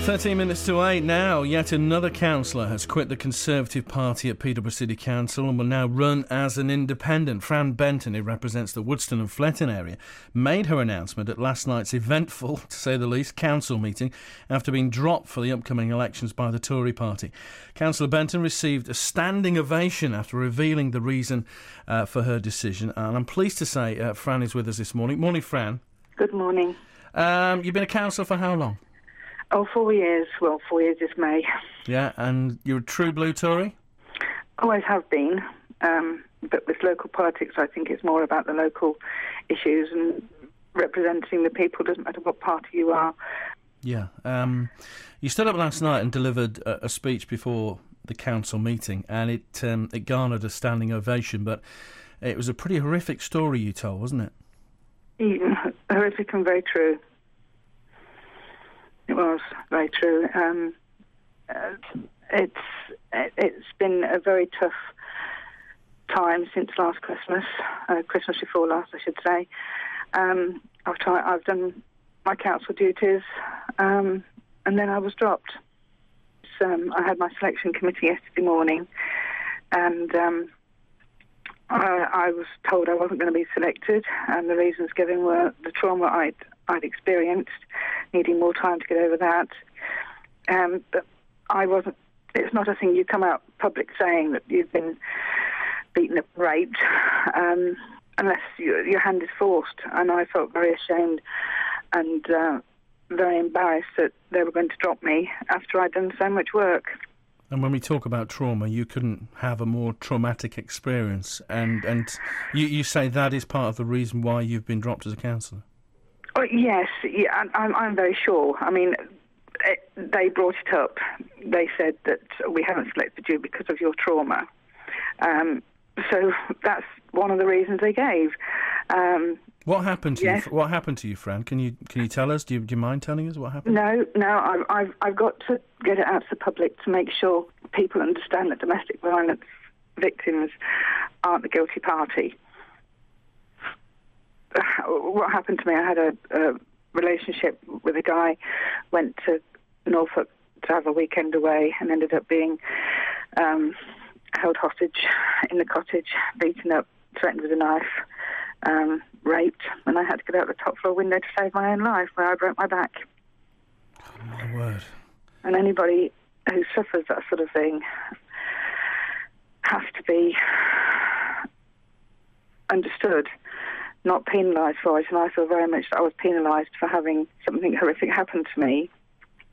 13 minutes to 8 now. Yet another councillor has quit the Conservative Party at Peterborough City Council and will now run as an independent. Fran Benton, who represents the Woodston and Fletton area, made her announcement at last night's eventful, to say the least, council meeting after being dropped for the upcoming elections by the Tory party. Councillor Benton received a standing ovation after revealing the reason for her decision. And I'm pleased to say Fran is with us this morning. Morning, Fran. Good morning. You've been a councillor for how long? 4 years. Well, 4 years this May. Yeah, and you're a true blue Tory? Always have been. But with local politics, I think it's more about the local issues and representing the people. Doesn't matter what party you are. Yeah. You stood up last night and delivered a speech before the council meeting, and it garnered a standing ovation, but it was a pretty horrific story you told, wasn't it? Horrific and very true. It was very true. It's been a very tough time since last Christmas, Christmas before last, I should say. I've done my council duties, and then I was dropped. So, I had my selection committee yesterday morning, and I was told I wasn't going to be selected, and the reasons given were the trauma I'd experienced, needing more time to get over that. But I wasn't. It's not a thing you come out public saying that you've been beaten up, raped, unless your hand is forced. And I felt very ashamed and very embarrassed that they were going to drop me after I'd done so much work. And when we talk about trauma, you couldn't have a more traumatic experience, and you say that is part of the reason why you've been dropped as a councillor. Oh, yes, yeah, I'm very sure. I mean, they brought it up. They said that we haven't selected you because of your trauma. So that's one of the reasons they gave. What happened to yes. you? What happened to you, Fran? Can you tell us? Do you mind telling us what happened? No. I've got to get it out to the public to make sure people understand that domestic violence victims aren't the guilty party. What happened to me? I had a relationship with a guy, went to Norfolk to have a weekend away, and ended up being held hostage in the cottage, beaten up, threatened with a knife, raped, and I had to get out the top floor window to save my own life, where I broke my back. Oh, my word. And anybody who suffers that sort of thing has to be understood, not penalised for it. And I feel very much that I was penalised for having something horrific happen to me.